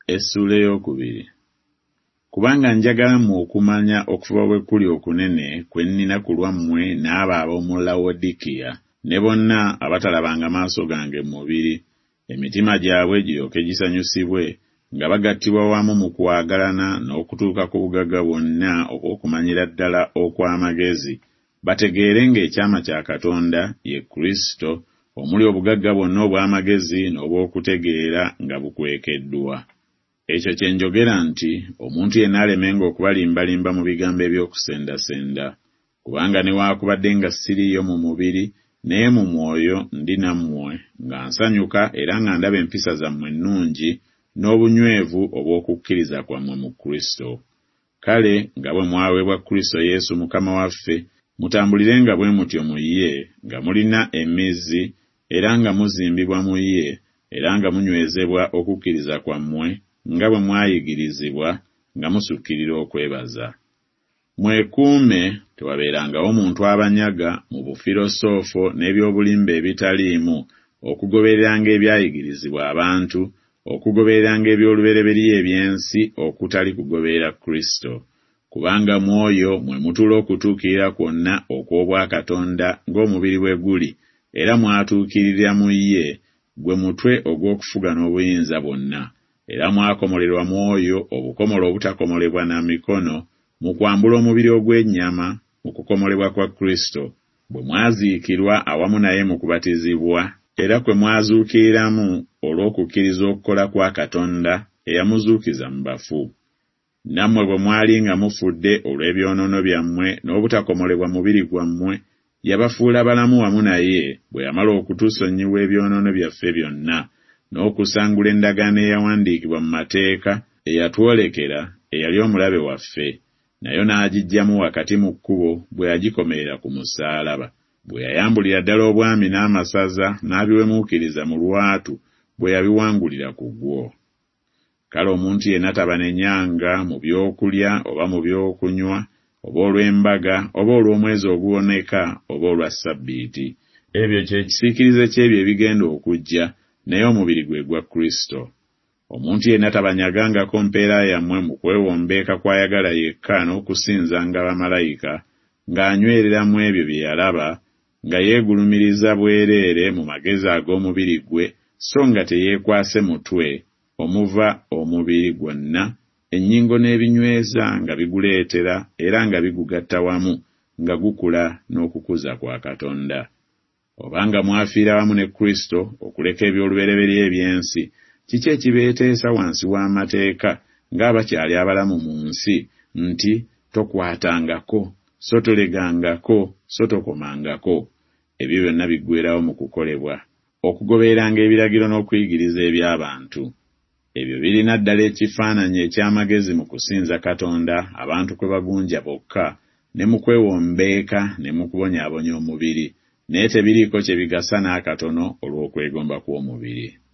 Essula ey'okubiri. Kubanga njagala mu okumanya okufuba bwe kuli okunene kwe nnina ku lwammwe n'abo ab'omu Lawodikiya ne bonna abatalabanga maaso gange mu mubiri, emitima gyabwe giryoke gisanyusibwe nga bagattibwa wamu mu kwagalana n'okutuuka ku bugagga bwonna obw'okumanyira ddala okw'amagezi, bategeere ng'ekyama kya Katonda ye Kristo, omuli obugagga bwonna obw'amagezi n'obw'okutegeera nga bukwekeddwa. Ekyo kye njogera nti omuntu yenna alemenga okubalimbalimba mu bigambo eby'okusendasenda, kubanga newaakubadde nga siriiyo mu mubiri, naye mu mwoyo ndi nammwe, nga nsanyuka era nga ndaba empisa zammwe ennungi n'obunywevu obw'okukkiriza kwammwe mu Kristo. Kale nga bwe mwaweebwa Kristo Yesu Mukama waffe, mutambulirenga bwe mutyo mu ye, nga mulina emmizi era nga muzimbibwa mu ye, era nga munywezebwa okukkiriza kwammwe, nga bwe mwayigirizibwa, nga musukkirira okwebaza. Mwekuume tewabeerangawo muntu abanyaga mu bufirosoofo n'ebyobulimba ebitaliimu, okugobereranga ebyayigirizibwa abantu, okugobereranga eby'olubereberye eby'ensi okutali kugoberera Kristo. Kubanga mu oyo mwe mutuula okutuukirira kwonna okw'obwakatonda ng'omubiri bwe guli, era mwatuukirira mu ye, gwe mutwe ogw'okufuga n'obuyinza bwonna. Era mwakomolerwa mu oyo obukomolo obutakomolebwa na mikono, mu kwambula omubiri ogw'ennyama mu kukomolebwa kwa Kristo, bwe mwaziikirwa awamu naye mu kubatizibwa, era kwe mwazuukiriramu olw'okukkiriza okukola kwa Katonda eyamuzuukiza mu bafu. Nammwe bwe mwali nga mufudde olw'ebyonoono byammwe n'obutakomolebwa mubiri gwammwe, yabafuula balamu wamu naye bwe yamala okutusonyiwa ebyonoono byaffe byonna, n'okusangula endagaano eyawandiikibwa mu mateeka eyatwolekera eyali omulabe waffe, nayo n'agiggyamu wakati mu kkubo bwe yagikomerera ku musaalaba, bwe yayambulira ddala obwami n'amasaza n'abiwemuukiriza mu lwatu bwe yabiwangulira ku gwo. Kale omuntu yenna tabanenyanga mu by'okulya oba mu by'okunywa, oba olw'embaga oba olw'omwezi oguwoneka oba olwa Ssabbiiti. Ebyo kye kisiikirize ky'ebyo ebigenda okujja, naye omubiri gwe gwa Kristo. Omuntu yenna tabanyagangako mpeera yammwe mu kwewombeeka kw'ayagala yekka n'okusinzanga bamalayika, ng'anywereramu ebyo bye yalaba, nga yeegulumiriza bwereere mu magezi ag'omubiri gwe, so nga teyeekwase mutwe, omuva omubiri gwonna, ennyingo n'ebinyweza nga biguleetera era nga bigugatta wamu, nga gukula n'okukuza kwa Katonda. Obanga mwafiira wamu ne Kristo okuleka eby'olubereberye eby'ensi, kiki ekibeeteesa wansi w'amateeka ng'abakyali abalamu mu nsi, nti tokwatangako, so tolegangako, so tokomangako? Ebyo byonna biggweerawo mu kukolebwa, okugobereranga ebiragiro n'okuyigiriza eby'abantu. Ebyo birina ddala ekifaananyi eky'amagezi mu kusinza Katonda abantu kwe bagunja bokka, ne mu kwewombeeka ne mu kubonyaabonya omubiri, naye tebiriiko kye bigasa n'akatono olw'okwegomba kw'omubiri.